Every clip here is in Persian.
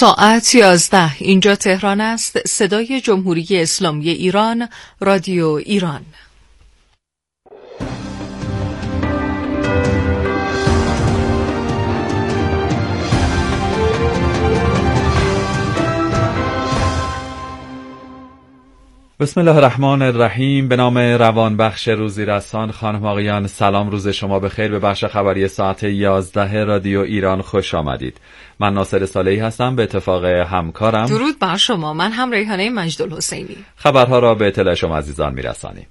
ساعت 11 اینجا تهران است. صدای جمهوری اسلامی ایران، رادیو ایران. بسم الله الرحمن الرحیم. به نام روانبخش روزی رسان. خانم آقایان، سلام، روز شما بخیر. به بخش خبری ساعت 11 رادیو ایران خوش آمدید. من ناصر صالحی هستم، به اتفاق همکارم. درود بر شما، من هم ریحانه مجدالحسینی. خبرها را به اطلاع شما عزیزان میرسانیم.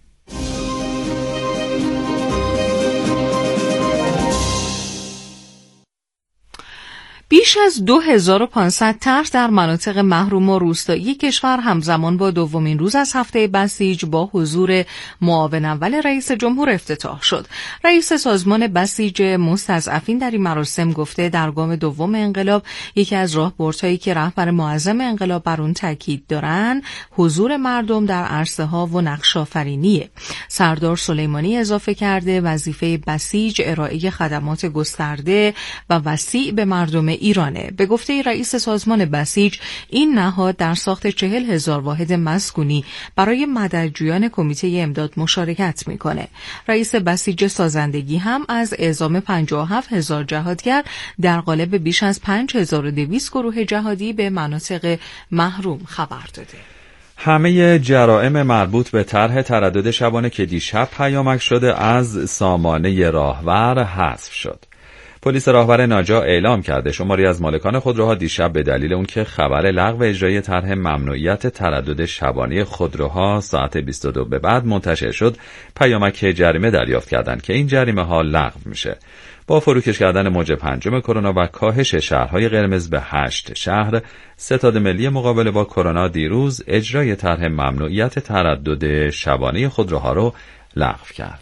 بیش از 2500 طرح در مناطق محروم و روستایی کشور همزمان با دومین روز از هفته بسیج با حضور معاون اول رئیس جمهور افتتاح شد. رئیس سازمان بسیج مستضعفین در این مراسم گفته در گام دوم انقلاب یکی از راهبردهایی که رهبر معظم انقلاب بر اون تاکید دارن حضور مردم در عرصه‌ها و نقش‌آفرینیه. سردار سلیمانی اضافه کرده وظیفه بسیج ارائه خدمات گسترده و وسیع به مردم ایرانه. به گفته رئیس سازمان بسیج، این نهاد در ساخت 40,000 واحد مسکونی برای مددجویان کمیته امداد مشارکت میکنه. رئیس بسیج سازندگی هم از اعزام 57,000 جهادگر در قالب بیش از 5200 گروه جهادی به مناطق محروم خبر داده. همه جرائم مربوط به طرح تردد شبانه که دیشب پیامک شده از سامانه راهور حذف شد. پلیس راهور ناجا اعلام کرده شماری از مالکان خودروها دیشب به دلیل اون که خبر لغو اجرای طرح ممنوعیت تردد شبانه خودروها ساعت 22 به بعد منتشر شد، پیامک جریمه دریافت کردند که این جریمه ها لغو میشه. با فروکش کردن موج پنجم کرونا و کاهش شهرهای قرمز به 8 شهر، ستاد ملی مقابله با کرونا دیروز اجرای طرح ممنوعیت تردد شبانه خودروها رو لغو کرد.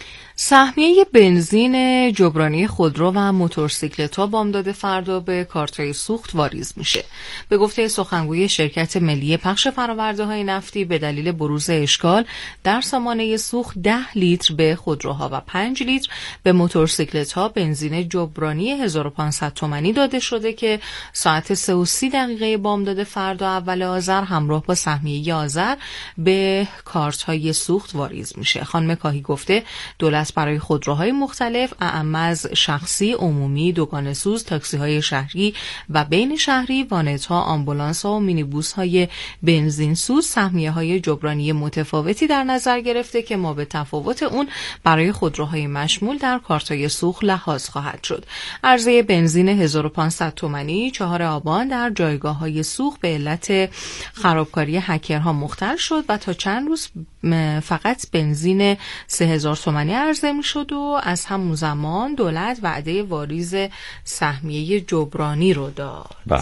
سهمیه بنزین جبرانی خودرو و موتورسیکلت‌ها بامداد فردا به کارت‌های سوخت واریز میشه. به گفته سخنگوی شرکت ملی پخش فرآورده‌های نفتی، به دلیل بروز اشکال در سامانه سوخت 10 لیتر به خودروها و 5 لیتر به موتورسیکلت‌ها بنزین جبرانی 1500 تومانی داده شده که ساعت 3:30 بامداد فردا اول آذر همراه با سهمیه آذر به کارت‌های سوخت واریز میشه. خانم کاهی گفته دولت برای خودروهای مختلف اعم از شخصی، عمومی، دوگانه‌سوز، تاکسی‌های شهری و بین شهری، وانت‌ها، آمبولانس‌ها و مینیبوس‌های بنزین‌سوز سهمیه‌های جبرانی متفاوتی در نظر گرفته که ما به تفاوت اون برای خودروهای مشمول در کارت‌های سوخت لحاظ خواهد شد. عرضه بنزین 1500 تومانی 4 آبان در جایگاه‌های سوخت به علت خرابکاری هکرها مختل شد و تا چند روز فقط بنزین 3000 تومانی عرضه می شد و از همون زمان دولت وعده واریز سهمیه جبرانی رو داد. بله.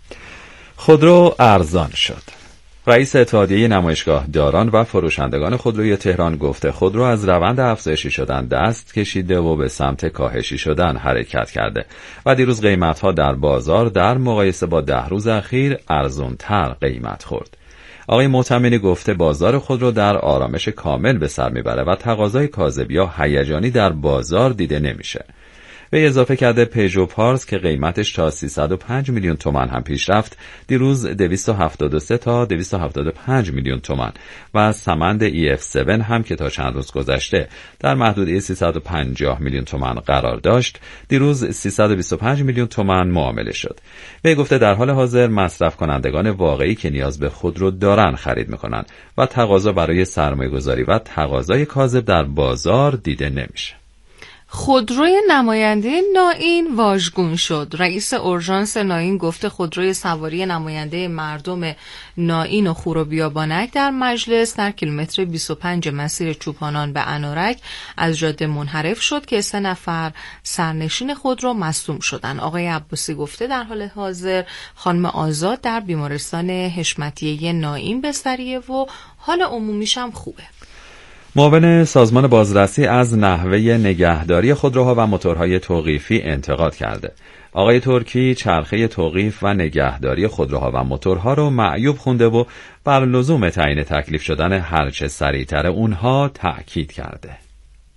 خودرو ارزان شد. رئیس اتحادیه نمایشگاه داران و فروشندگان خودروی تهران گفته خودرو از روند افزایشی شدن دست کشیده و به سمت کاهشی شدن حرکت کرده و دیروز قیمت‌ها در بازار در مقایسه با 10 روز اخیر ارزان‌تر قیمت خورد. آقای معتمدی گفته بازار خودرو در آرامش کامل به سر میبره و تقاضای کاذب یا هیجانی در بازار دیده نمیشه. به اضافه کرده پژو پارس که قیمتش تا 305 میلیون تومان هم پیش رفت، دیروز 273 تا 275 میلیون تومان و سمند EF7 هم که تا چند روز گذشته در محدوده 350 میلیون تومان قرار داشت، دیروز 325 میلیون تومان معامله شد. به گفته در حال حاضر مصرف کنندگان واقعی که نیاز به خودرو دارن خرید میکنن و تقاضا برای سرمایه گذاری و تقاضای کاذب در بازار دیده نمیشه. خودروی نماینده نائین واژگون شد. رئیس اورژانس نائین گفته خودروی سواری نماینده مردم نائین و خور و بیابانک در مجلس در کیلومتر 25 مسیر چوپانان به انارک از جاده منحرف شد که 3 نفر سرنشین خودرو مصدوم شدند. آقای عباسی گفته در حال حاضر خانم آزاد در بیمارستان حشمتیه نائین بستریه و حال عمومیش هم خوبه. معاون سازمان بازرسی از نحوه نگهداری خودروها و موتورهای توقیفی انتقاد کرده. آقای ترکی چرخه توقیف و نگهداری خودروها و موتورها رو معیوب خونده و بر لزوم تعیین تکلیف شدن هرچه سریعتر اونها تأکید کرده.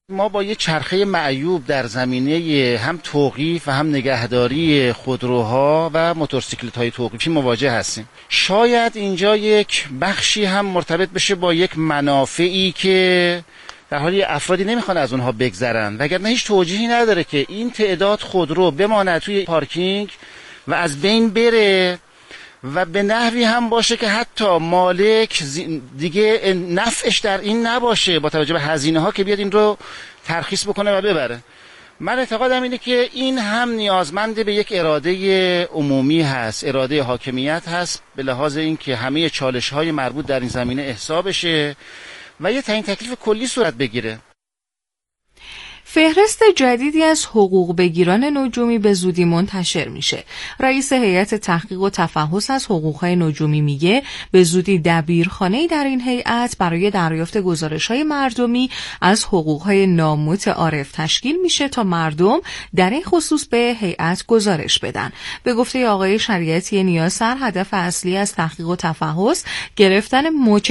ما با یه چرخه معیوب در زمینه هم توقیف و هم نگهداری خودروها و موتورسیکلت‌های توقیفی مواجه هستیم. شاید اینجا یک بخشی هم مرتبط بشه با یک منافعی که در حالی افرادی نمیخوان از اونها بگذرن، وگرنه هیچ توجیهی نداره که این تعداد خودرو بماند توی پارکینگ و از بین بره و به نحوی هم باشه که حتی مالک دیگه نفعش در این نباشه با توجه به هزینه ها که بیاد این رو ترخیص بکنه و ببره. من اعتقادم اینه که این هم نیازمند به یک اراده عمومی هست، اراده حاکمیت هست، به لحاظ این که همه چالش های مربوط در این زمینه احصا بشه و یه تعیین تکلیف کلی صورت بگیره. فهرست جدیدی از حقوق بگیران نجومی به زودی منتشر میشه. رئیس هیئت تحقیق و تفحص از حقوقهای نجومی میگه به زودی دبیرخانه‌ای در این هیئت برای دریافت گزارش‌های مردمی از حقوقهای نامتعارف تشکیل میشه تا مردم در این خصوص به هیئت گزارش بدن. به گفته آقای شریعتی نیاسر، هدف اصلی از تحقیق و تفحص گرفتن مچ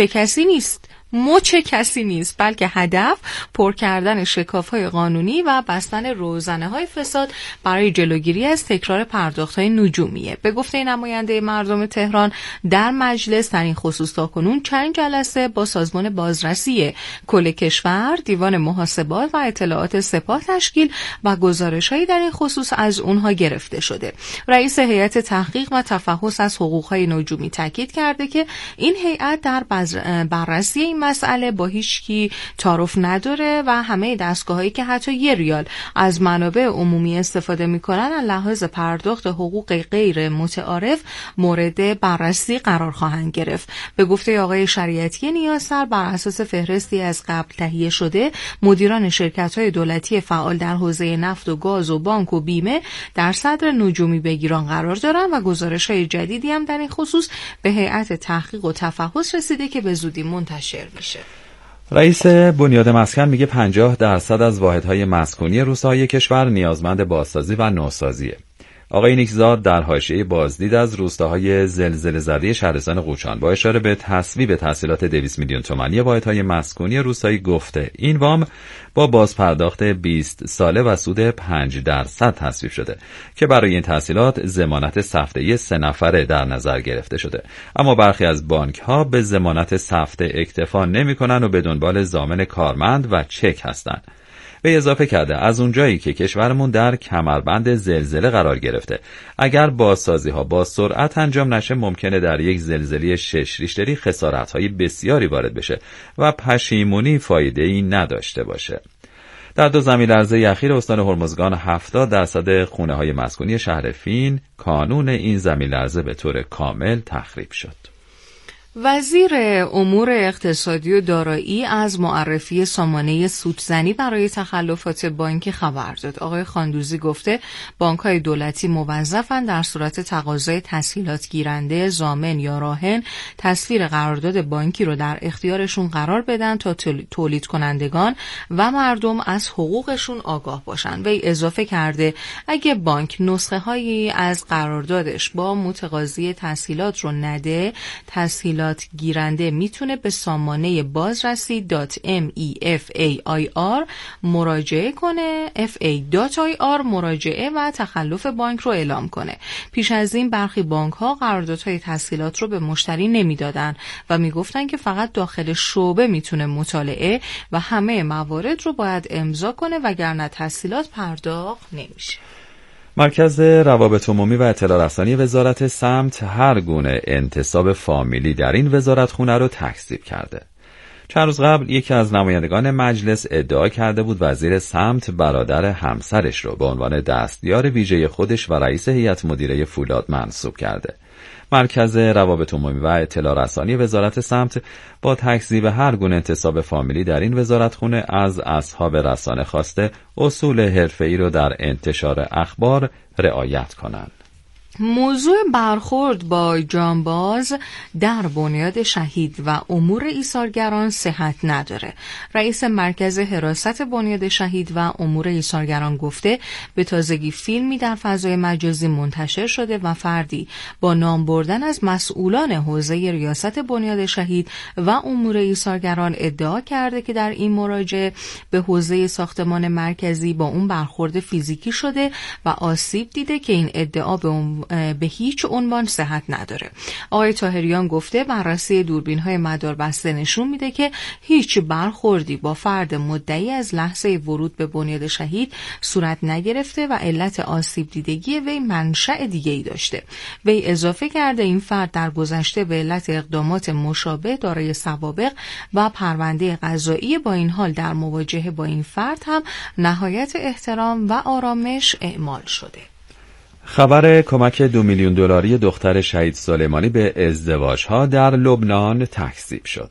کسی نیست، بلکه هدف پر کردن شکاف‌های قانونی و بستن روزنه‌های فساد برای جلوگیری از تکرار پرداخت‌های نجومیه. به گفته نماینده مردم تهران در مجلس، در این خصوص تاکنون چند جلسه با سازمان بازرسی کل کشور، دیوان محاسبات و اطلاعات سپاه تشکیل و گزارش‌هایی در این خصوص از اونها گرفته شده. رئیس هیئت تحقیق و تفحص از حقوق‌های نجومی تاکید کرده که این هیئت در بررسی این مسئله با هیچکی تعارف نداره و همه دستگاهایی که حتی 1 ریال از منابع عمومی استفاده میکنن از لحاظ پرداخت حقوق غیر متعارف مورد بررسی قرار خواهند گرفت. به گفته آقای شریعتی نیاسر، بر اساس فهرستی از قبل تهیه شده، مدیران شرکت‌های دولتی فعال در حوزه نفت و گاز و بانک و بیمه در صدر نجومی بگیران قرار دارند و گزارش‌های جدیدی هم در این خصوص به هیئت تحقیق و تفحص رسیده که به زودی منتشر میشه. رئیس بنیاد مسکن میگه 50% از واحدهای مسکونی روستاهای کشور نیازمند بازسازی و نوسازیه. آقای نیکزاد در حاشیه بازدید از روستاهای زلزله زده شهرستان قوچان با اشاره به تصویب تسهیلات 200 میلیون تومانی واحدهای مسکونی روستایی گفته این وام با بازپرداخت 20 ساله و سود 5% تصویب شده که برای این تسهیلات ضمانت سفته 3 نفره در نظر گرفته شده، اما برخی از بانک‌ها به ضمانت سفته اکتفا نمی‌کنن و به دنبال ضامن کارمند و چک هستند. به اضافه کرده از اونجایی که کشورمون در کمربند زلزله قرار گرفته، اگر بازسازی‌ها با سرعت انجام نشه ممکنه در یک زلزله 6 ریشتری خسارت‌های بسیاری وارد بشه و پشیمونی فایده‌ای نداشته باشه. در 2 زمین‌لرزه اخیر استان هرمزگان 70% خونه‌های مسکونی شهر فین کانون این زمین‌لرزه به طور کامل تخریب شد. وزیر امور اقتصادی و دارایی از معرفی سامانه سودزنی برای تخلفات بانکی خبر داد. آقای خاندوزی گفته بانک‌های دولتی موظفند در صورت تقاضای تسهیلات گیرنده، ضامن یا راهن تصویر قرارداد بانکی رو در اختیارشون قرار بدن تا تولید کنندگان و مردم از حقوقشون آگاه باشن. وی اضافه کرده اگه بانک نسخه هایی از قراردادش با متقاضی تسهیلات رو نده، تسهیلات گیرنده میتونه به سامانه بازرسی.mefair مراجعه کنه، fa.ir مراجعه و تخلف بانک رو اعلام کنه. پیش از این برخی بانک ها قراردادهای تسهیلات رو به مشتری نمیدادن و میگفتن که فقط داخل شعبه میتونه مطالعه و همه موارد رو باید امضا کنه وگرنه تسهیلات پرداخت نمیشه. مرکز روابط عمومی و اطلاع رسانی وزارت سمت هر گونه انتصاب فامیلی در این وزارتخونه رو تکذیب کرده. چند روز قبل یکی از نمایندگان مجلس ادعا کرده بود وزیر سمت برادر همسرش رو به عنوان دستیار ویژه خودش و رئیس هیئت مدیره فولاد منصوب کرده. مرکز روابط عمومی و اطلاع رسانی وزارت سمت با تکذیب هر گونه انتصاب فامیلی در این وزارتخونه از اصحاب رسانه خواسته اصول حرفه‌ای رو در انتشار اخبار رعایت کنند. موضوع برخورد با جانباز در بنیاد شهید و امور ایثارگران صحت نداره. رئیس مرکز حراست بنیاد شهید و امور ایثارگران گفته به تازگی فیلمی در فضای مجازی منتشر شده و فردی با نام بردن از مسئولان حوزه ریاست بنیاد شهید و امور ایثارگران ادعا کرده که در این مراجعه به حوزه ساختمان مرکزی با اون برخورد فیزیکی شده و آسیب دیده که این ادعا به هیچ عنوان صحت نداره. آقای طاهریان گفته بررسی دوربین‌های مداربسته نشون میده که هیچ برخوردی با فرد مدعی از لحظه ورود به بنیاد شهید صورت نگرفته و علت آسیب دیدگی وی منشأ دیگه‌ای داشته. وی اضافه کرده این فرد در گذشته به علت اقدامات مشابه دارای سوابق و پرونده قضایی، با این حال در مواجهه با این فرد هم نهایت احترام و آرامش اعمال شده. خبر کمک 2 میلیون دلاری دختر شهید سلیمانی به ازدواج‌ها در لبنان تکذیب شد.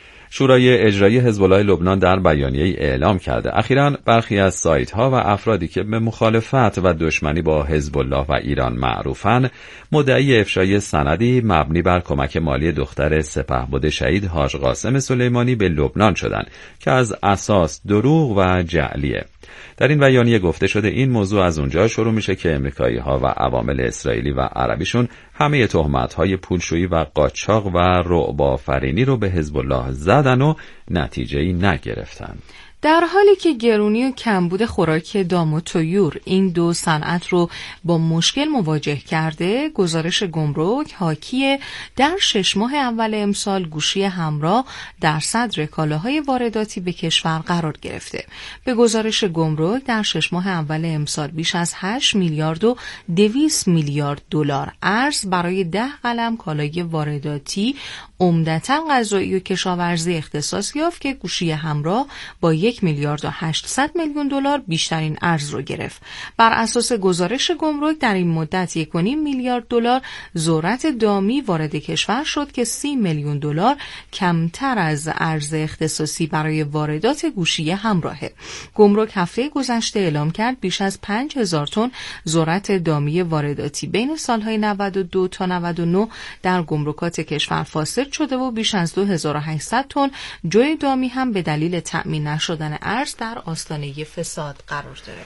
شورای اجرایی حزب الله لبنان در بیانیه‌ای اعلام کرده اخیراً برخی از سایت‌ها و افرادی که به مخالفت و دشمنی با حزب الله و ایران معروفن مدعی افشای سندی مبنی بر کمک مالی دختر سپهبد شهید حاج قاسم سلیمانی به لبنان شدند که از اساس دروغ و جعلیه. در این بیانیه گفته شده این موضوع از اونجا شروع میشه که امریکایی‌ها و عوامل اسرائیلی و عربیشون همه تهمت‌های پولشویی و قاچاق و رعب‌آفرینی رو به حزب الله زدن و نتیجه‌ای نگرفتن. در حالی که گرونی و کمبود خوراک دام و طیور این دو صنعت رو با مشکل مواجه کرده، گزارش گمرک حاکی در 6 ماه اول امسال گوشی همراه در صدر کالاهای وارداتی به کشور قرار گرفته. به گزارش گمرک در 6 ماه اول امسال بیش از 8 میلیارد و 200 میلیارد دلار ارز برای 10 قلم کالای وارداتی عمدتاً غذایی و کشاورزی اختصاص یافت که گوشی همراه با 1 میلیارد و 800 میلیون دلار بیشترین ارز رو گرفت. بر اساس گزارش گمرک در این مدت 1.5 میلیارد دلار ذرت دامی وارد کشور شد که 30 میلیون دلار کمتر از ارز اختصاصی برای واردات گوشی همراهه. گمرک هفته گذشته اعلام کرد بیش از 5000 تن ذرت دامی وارداتی بین سالهای 92 تا 99 در گمرکات کشور فاسد شده و بیش از 2800 تن جوی دامی هم به دلیل تأمین نشدن ارز در آستانه فساد قرار داره.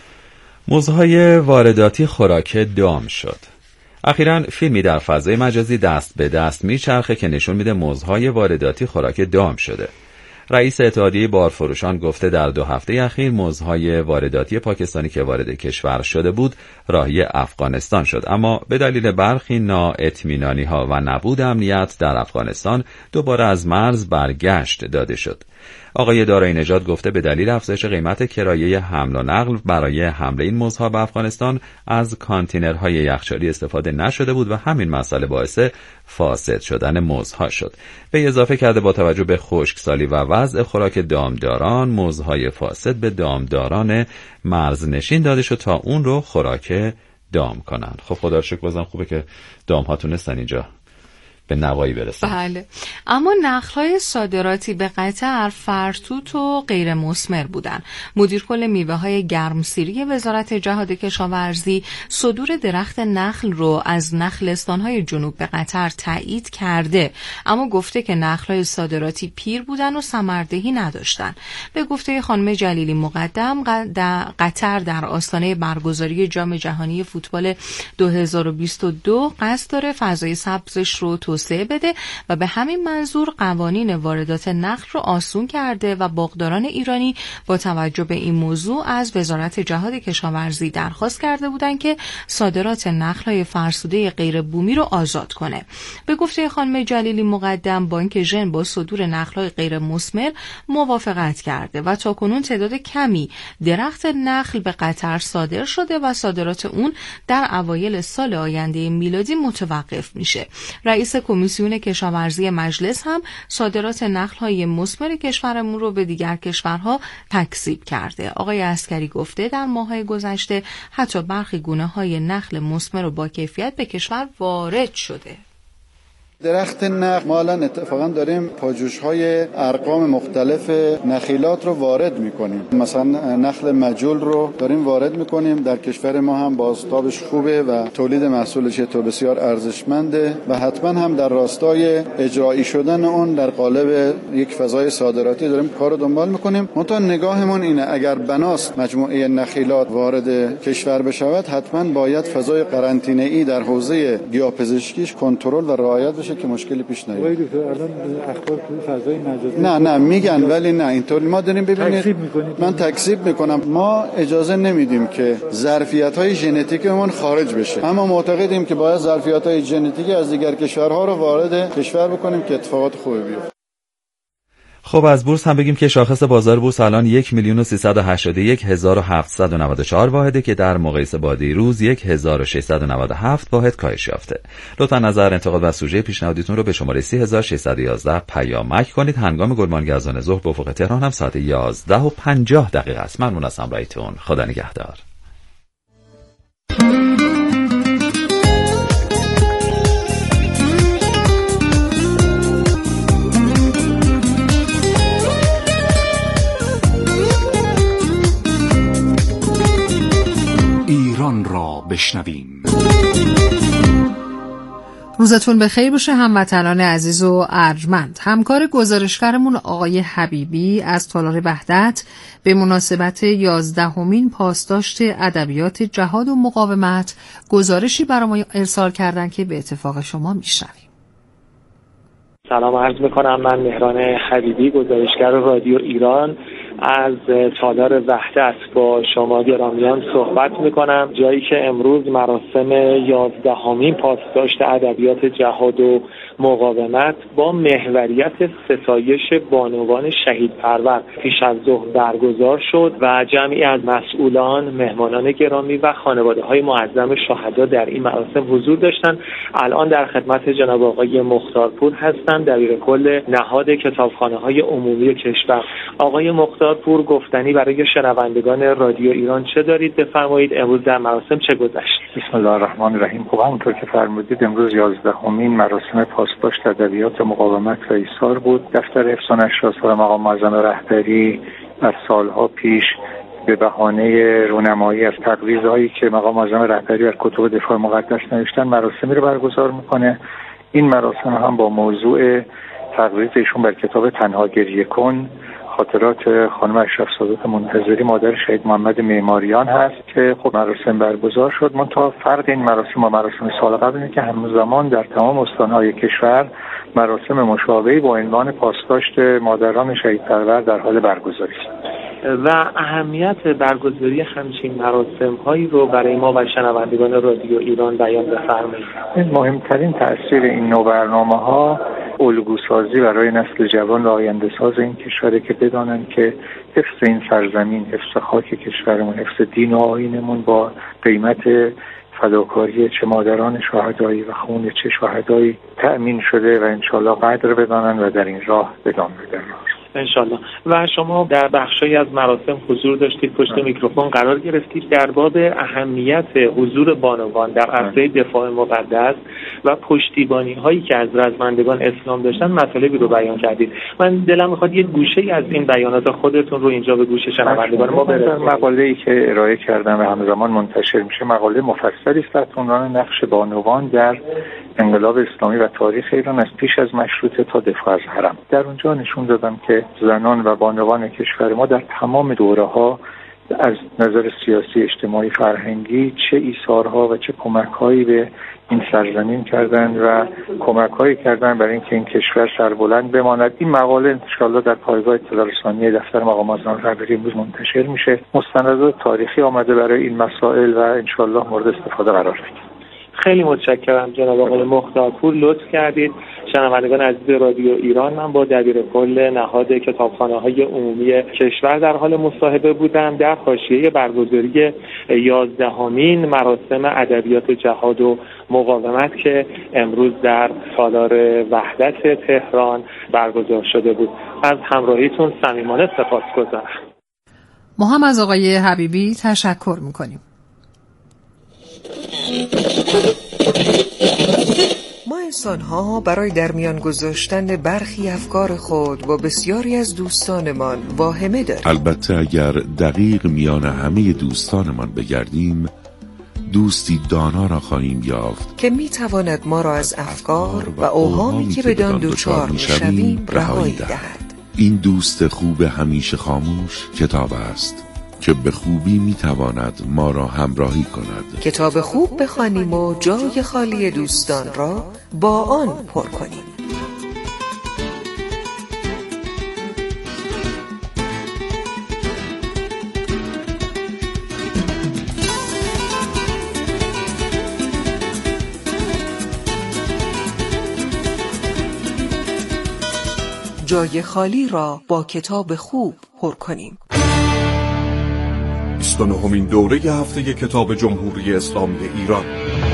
موزهای وارداتی خوراک دام شد. اخیراً فیلمی در فضای مجازی دست به دست میچرخه که نشون میده موزهای وارداتی خوراک دام شده. رئیس اتحادیه بارفروشان گفته در 2 هفته اخیر موزهای وارداتی پاکستانی که وارد کشور شده بود راهی افغانستان شد، اما به دلیل برخی نااطمینانی‌ها و نبود امنیت در افغانستان دوباره از مرز برگشت داده شد. آقای دارایی نژاد گفته به دلیل افزایش قیمت کرایه حمل و نقل برای حمل این موزها به افغانستان از کانتینرهای یخچالی استفاده نشده بود و همین مسئله باعث فاسد شدن موزها شد. به اضافه کرده با توجه به خشکسالی و وضع خوراک دامداران موزهای فاسد به دامداران مرزنشین داده شد تا اون رو خوراک دام کنن. خب خدا رو شکر بازم خوبه که دام‌ها تونستن اینجا به نوایی برسن. بله، اما نخل‌های صادراتی به قطر فرتوت و غیر مثمر بودن. مدیر کل میوه‌های گرمسیری وزارت جهاد کشاورزی صدور درخت نخل رو از نخلستان‌های جنوب به قطر تایید کرده، اما گفته که نخل‌های صادراتی پیر بودن و ثمردهی نداشتن. به گفته خانم جلیلی مقدم، قطر در آستانه برگزاری جام جهانی فوتبال 2022 قصد داره فضای سبزش رو توسعه بده و به همین منظور قوانین واردات نخل رو آسون کرده و باغداران ایرانی با توجه به این موضوع از وزارت جهاد کشاورزی درخواست کرده بودند که صادرات نخل‌های فرسوده غیر بومی رو آزاد کنه. به گفته خانم جلیلی مقدم، بانک ژن با صدور نخل‌های غیر مثمر موافقت کرده و تاکنون تعداد کمی درخت نخل به قطر صادر شده و صادرات اون در اوایل سال آینده میلادی متوقف میشه. رئیس کمیسیون کشاورزی مجلس هم صادرات نخل‌های مثمر کشورمون رو به دیگر کشورها تکذیب کرده. آقای عسکری گفته در ماه‌های گذشته حتی برخی گونه‌های نخل مثمر و با کیفیت به کشور وارد شده. درخت نخل ما الان اتفاقا داریم پاجوش‌های ارقام مختلف نخیلات رو وارد می‌کنیم. مثلا نخل مجول رو داریم وارد می‌کنیم. در کشور ما هم بازتابش خوبه و تولید محصولش تو بسیار ارزشمنده و حتما هم در راستای اجرایی شدن اون در قالب یک فضای صادراتی داریم کارو دنبال می‌کنیم. منتها نگاهمون اینه اگر بناست مجموعه نخیلات وارد کشور بشود حتما باید فضای قرنطینه‌ای در حوزه گیاه‌پزشکیش کنترل و رعایت بشه که مشکلی پیش نیاد. الان اخبار تو فضای مجازی نه میگن ولی نه اینطوری ما داریم ببینید من تکذیب میکنم. ما اجازه نمیدیم که ظرفیت‌های ژنتیکمون خارج بشه، اما معتقدیم که باید ظرفیت‌های ژنتیکی از دیگر کشورها رو وارد کشور بکنیم که اتفاقات خوبی بیفته. خب از بورس هم بگیم که شاخص بازار بورس الان 1,381,794 واحده که در مقایسه با دیروز 1,697 واحد کاهش یافته. لطفا نظر، انتقاد و سوژه پیشنهادیتون رو به شماره 3611 پیامک کنید. هنگام گلمانگی اذان ظهر به افق تهران هم ساعت 11:50 است. ممنون از همراهیتون. خدا نگهدار. ایران را بشنویم. روزتون بخیر باشه هموطنان عزیز و ارجمند. همکار گزارشگرمون آقای حبیبی از تالار وحدت به مناسبت 11مین پاسداشت ادبیات جهاد و مقاومت گزارشی برای ما ارسال کردن که به اتفاق شما میشنویم. سلام عرض میکنم. من مهران حبیبی، گزارشگر رادیو ایران، از تالار وحدت با شما گرامیان صحبت میکنم، جایی که امروز مراسم 11مین پاسداشت ادبیات جهاد و مقاومت با محوریت ستایش بانوان شهیدپرور پیش از ظهر برگزار شد و جمعی از مسئولان، مهمانان گرامی و خانواده‌های معظم شهدا در این مراسم حضور داشتند. الان در خدمت جناب آقای مختارپور هستند، دبیر کل نهاد کتابخانه‌های عمومی کشور. آقای مختارپور، گفتنی برای شنوندگان رادیو ایران چه دارید؟ بفرمایید امروز در مراسم چه گذشت؟ بسم الله الرحمن الرحیم. خب همونطور که فرمودید امروز 11مین مراسم پاسداشت ادبیات مقاومت و ایثار بود. دفتر حفظ و نشر آثار مقام معظم رهبری از سالها پیش به بهانه رونمایی از تقریض‌هایی که مقام معظم رهبری در کتب دفاع مقدس نوشتن مراسمی رو برگزار میکنه. این مراسم هم با موضوع تقریض ایشون بر کتاب تنها گریه کن، خاطرات خانم اشرف سادات منتظری مادر شهید محمد معماریان هست که خب مراسم برگزار شد. منتها فرق این مراسم با مراسم سال قبل اینه که همزمان در تمام استان‌های کشور مراسم مشابهی با عنوان پاسداشت مادران شهیدپرور در حال برگزاری است. و اهمیت برگزاری همچین مراسم‌هایی رو برای ما و شنوندگان رادیو ایران بیان بفرمایید. مهمترین تأثیر این نوع برنامه‌ها الگوسازی برای نسل جوان و آینده ساز این کشوره که بدانن که حفظ این سرزمین، حفظ خاک کشورمون، حفظ دین و آیینمون با قیمت فداکاری چه مادران شهدایی و خون چه شهدایی تأمین شده و انشالله قدر بدانن و در این راه ادامه بدن انشالله. و شما در بخشی از مراسم حضور داشتید، پشت میکروفون قرار گرفتید، در باب اهمیت حضور بانوان در عرصه دفاع مقدس و پشتیبانی هایی که از رزمندگان اسلام داشتن مطالبی رو بیان کردید. من دلم میخواد یه گوشه از این بیانات خودتون رو اینجا به گوش شنوندگان ما برسونید. مقاله‌ای که ارائه کردم و همزمان منتشر میشه مقاله مفصلی است تحت عنوان نقش بانوان در انقلاب اسلامی و تاریخ ایران از پیش از مشروطه تا دفاع از حرم. در اونجا نشون دادم که زنان و بانوان کشور ما در تمام دوره‌ها از نظر سیاسی، اجتماعی، فرهنگی چه ایثارها و چه کمک‌هایی به این سرزمین کردن و کمک‌هایی کردن برای اینکه این کشور سربلند بماند. این مقاله انشالله در پایگاه اطلاع رسانی دفتر مقام معظم رهبری امروز منتشر میشه. مستندات تاریخی آمده برای این مسائل و انشالله مورد استفاده قرار بگیره. خیلی متشکرم جناب آقای مختارپور، لطف کردید. شنوندگان عزیز رادیو ایران، من با دبیر کل نهاد کتابخانه‌های عمومی کشور در حال مصاحبه بودم در حاشیه برگزاری 11مین مراسم ادبیات جهاد و مقاومت که امروز در تالار وحدت تهران برگزار شده بود. از همراهیتون صمیمانه سپاسگزارم. ما هم از آقای حبیبی تشکر می‌کنیم. ما انسان‌ها برای در میان گذاشتن برخی افکار خود با بسیاری از دوستانمان واهمه داریم. البته اگر دقیق میان همه دوستانمان بگردیم، دوستی دانا را خواهیم یافت که میتواند ما را از افکار و اوهامی که بدان دچار میشویم رهایی دهد. این دوست خوب همیشه خاموش کتاب است که به خوبی میتواند ما را همراهی کند. کتاب خوب بخوانیم و جای خالی دوستان را با آن پر کنیم. جای خالی را با کتاب خوب پر کنیم. 29مین دوره هفته کتاب جمهوری اسلامی ایران،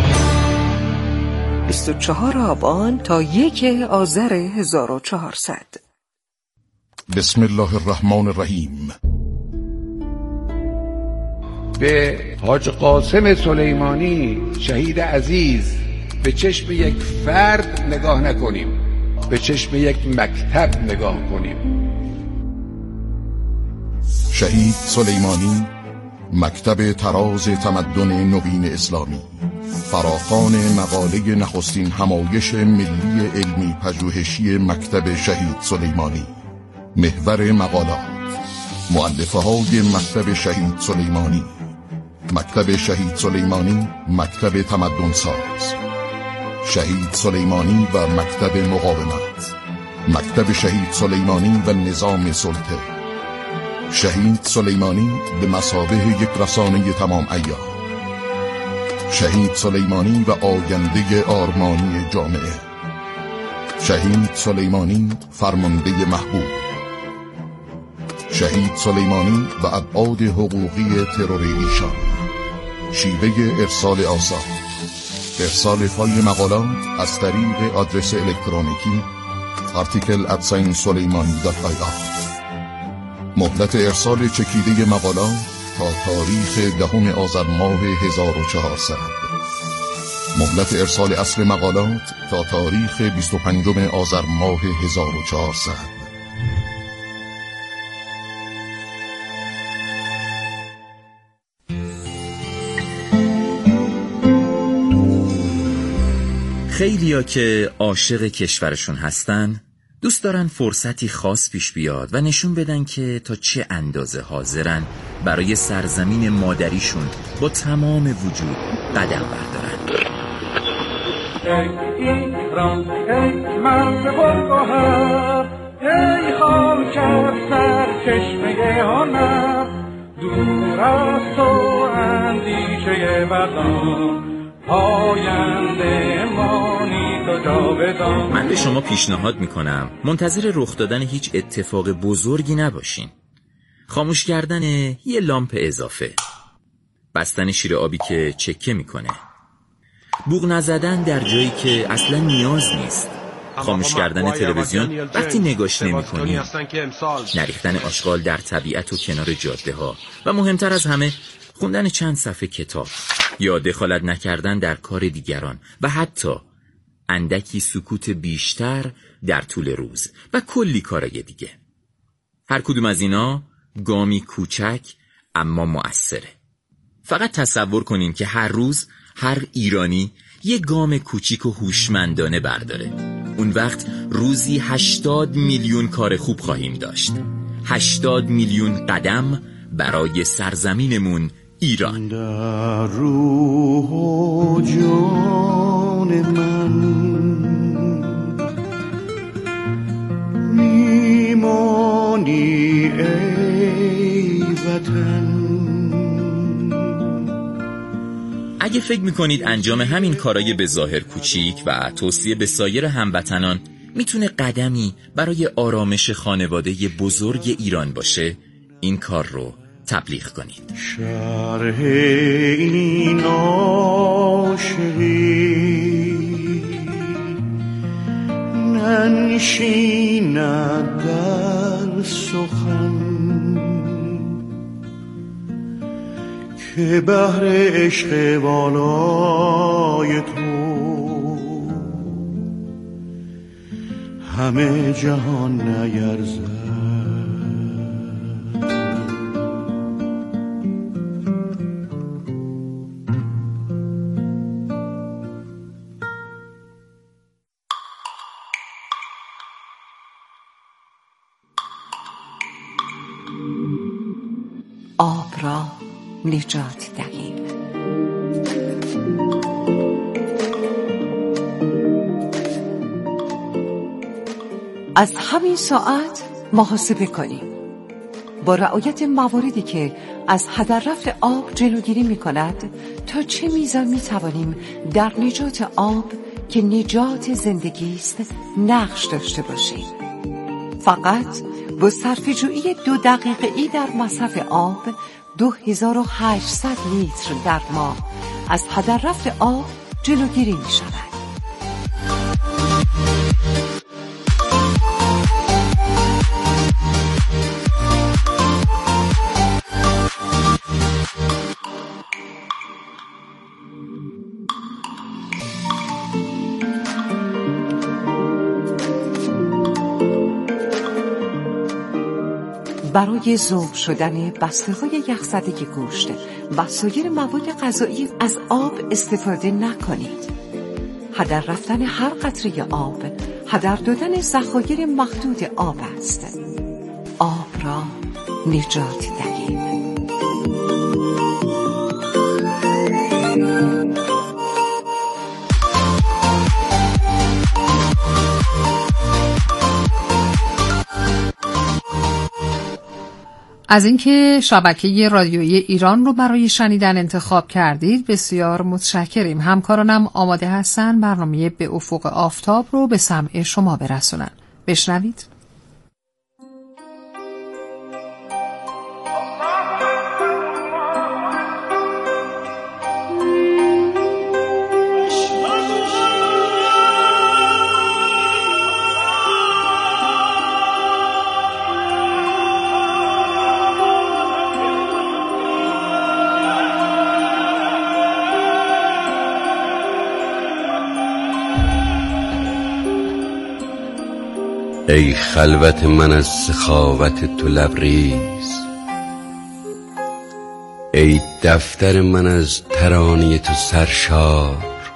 24 آبان تا 1 آذر 1400. بسم الله الرحمن الرحیم. به حاج قاسم سلیمانی شهید عزیز به چشم یک فرد نگاه نکنیم، به چشم یک مکتب نگاه کنیم. شهید سلیمانی، مکتب تراز تمدن نوین اسلامی، فراخوان مقاله نخستین همایش ملی علمی پژوهشی مکتب شهید سلیمانی، محور مقالات، مؤلفه های مکتب شهید سلیمانی، مکتب شهید سلیمانی، مکتب تمدن ساز، شهید سلیمانی و مکتب مقاومت، مکتب شهید سلیمانی و نظام سلطه، شهید سلیمانی به مثابه یک رسانه تمام عیار، شهید سلیمانی و آینده آرمانی جامعه، شهید سلیمانی فرمانده محبوب، شهید سلیمانی و ابعاد حقوقی ترور ایشان، شیوه ارسال آثار، ارسال فایل مقالات از طریق آدرس الکترونیکی article@suleimani.ir. مهلت ارسال چکیده مقالات تا تاریخ 10 آذر ماه 1400. مهلت ارسال اصل مقالات تا تاریخ 25 آذر ماه 1400. خیلیا که عاشق کشورشون هستن دوست دارن فرصتی خاص پیش بیاد و نشون بدن که تا چه اندازه حاضرن برای سرزمین مادریشون با تمام وجود قدم بردارن. ای ایران، ای مرد پرگوهر، ای خاک سرچشمه هنر، دور از تو اندیشه بدان، پاینده مانی تو جاودان. من به شما پیشنهاد میکنم منتظر رخ دادن هیچ اتفاق بزرگی نباشین. خاموش کردن یه لامپ اضافه، بستن شیر آبی که چکه میکنه، بوق نزدن در جایی که اصلا نیاز نیست، خاموش کردن تلویزیون وقتی نگاش نمی‌کنی، نریختن آشغال در طبیعت و کنار جاده ها و مهمتر از همه خوندن چند صفحه کتاب یا دخالت نکردن در کار دیگران و حتی اندکی سکوت بیشتر در طول روز و کلی کارای دیگه. هر کدوم از اینا گامی کوچک اما مؤثره. فقط تصور کنین که هر روز هر ایرانی یه گام کوچیک و هوشمندانه برداره. اون وقت روزی 80 میلیون کار خوب خواهیم داشت. 80 میلیون قدم برای سرزمینمون ایران. در روح و جان من میمانی ای وطن. اگه فکر میکنید انجام همین کارای به ظاهر کوچیک و توصیه به سایر هموطنان میتونه قدمی برای آرامش خانواده بزرگ ایران باشه، این کار رو تبلیغ کنید. شرح این عاشقی ننشیند در سخن که بحر عشق والای تو همه جهان نیرزد. آب را نجات دهیم. از همین ساعت محاسبه کنیم با رعایت مواردی که از هدر رفت آب جلوگیری می کند تا چه میزان می توانیم در نجات آب که نجات زندگی است نقش داشته باشیم. فقط با صرفه‌جویی 2 دقیقه‌ای در مصرف آب 2800 لیتر در ماه از هدر رفت آب جلوگیری می شود. برای ذوب شدن بسته‌های یخزده گوشت و سایر مواد غذایی از آب استفاده نکنید. هدر رفتن هر قطره آب هدر دادن ذخایر محدود آب است. آب را نجات دهید. از اینکه شبکه رادیویی ایران رو برای شنیدن انتخاب کردید بسیار متشکریم. همکارانم آماده هستن برنامه به افق آفتاب رو به سمع شما برسونن. بشنوید. ای خلوت من از سخاوت تو لبریز، ای دفتر من از ترانه تو سرشار،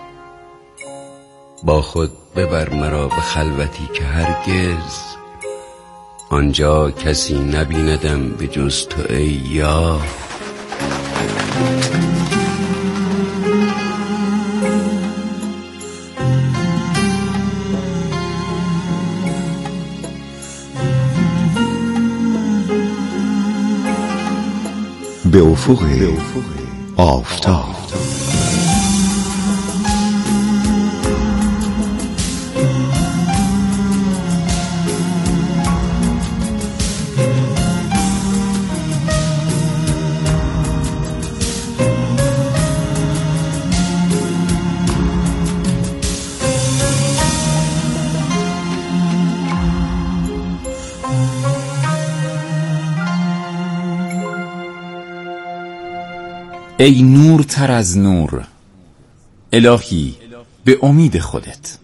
با خود ببر مرا به خلوتی که هرگز آنجا کسی نبیندم به جز تو ای یار. به افق آفتاب. ای نورتر از نور، الهی به امید خودت.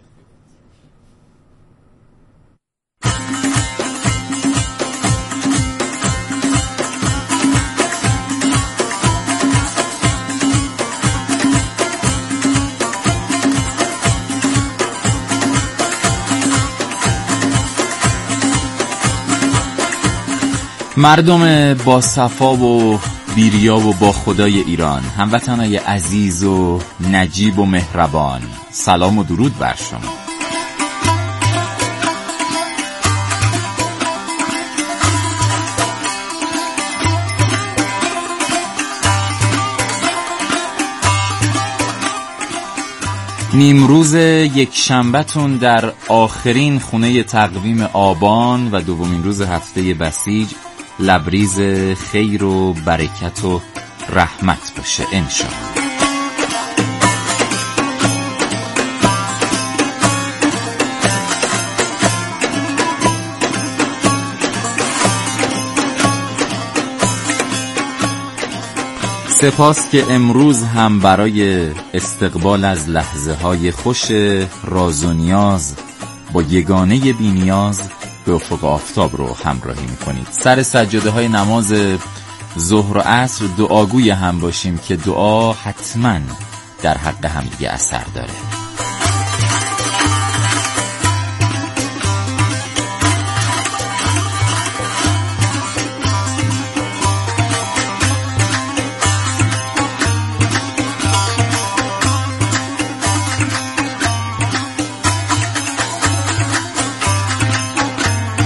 مردم با صفا و بیریا و با خدای ایران، هموطنای عزیز و نجیب و مهربان، سلام و درود بر شما. نیمروز یک شنبه‌تون در آخرین خونه تقویم آبان و دومین روز هفته بسیج لبریز خیر و برکت و رحمت باشه انشاءالله. سپاس که امروز هم برای استقبال از لحظه های خوش راز و نیاز با یگانه بی‌نیاز به افق آفتاب رو همراهی میکنید. سر سجاده های نماز ظهر و عصر دعاگوی هم باشیم که دعا حتما در حق همدیگه اثر داره.